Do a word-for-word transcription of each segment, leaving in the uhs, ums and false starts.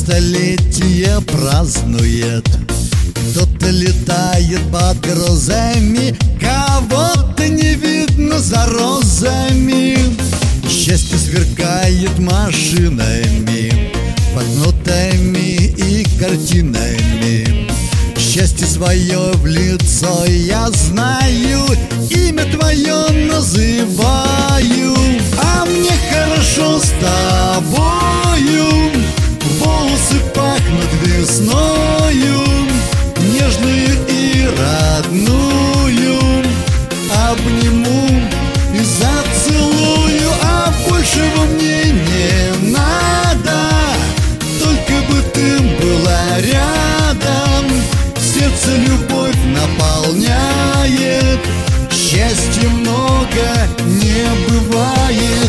столетие празднует. Кто-то летает под грозами, кого-то не видно за розами. Счастье сверкает машинами, банкнотами и картинами. Счастье свое в лицо я знаю, имя твое называю. А мне хорошо с тобою, волосы пахнут весною, нежную и родную. Обниму и зацелую, а большего мне не надо. Только бы ты была рядом, сердце любовь наполняет. Счастья много не бывает.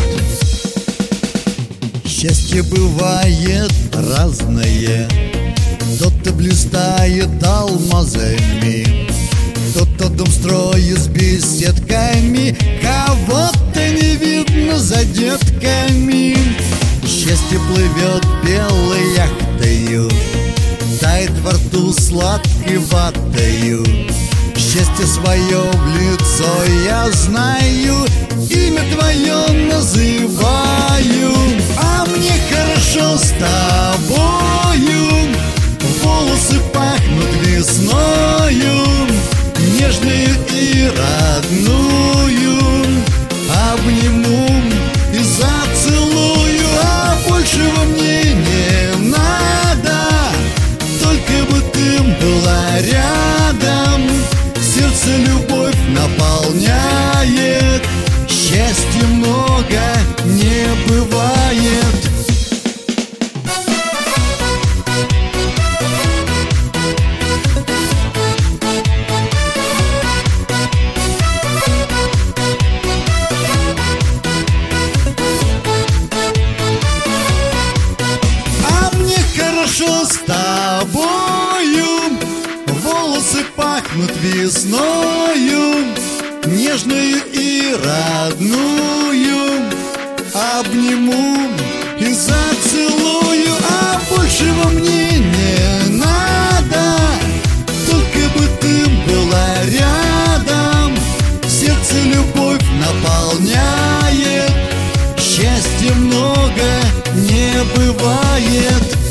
Счастье бывает разное. Кто-то блистает алмазами, кто-то дом строит с беседками, кого-то не видно за детками. Счастье плывет белой яхтою, тает во рту сладкой ватою. Счастье свое в лицо я знаю, имя твое называю. А мне хорошо с тобою, волосы пахнут весною, нежную и родную. Обниму и зацелую, а большего мне не надо. Только бы ты была рядом, сердце любовь наполняет. Счастья много не бывает. Хорошо с тобою, волосы пахнут весною, нежную и родную. Обниму и зацелую, а большего мне не надо. Только бы ты была рядом, сердце любовь наполняет. Счастья много не бывает.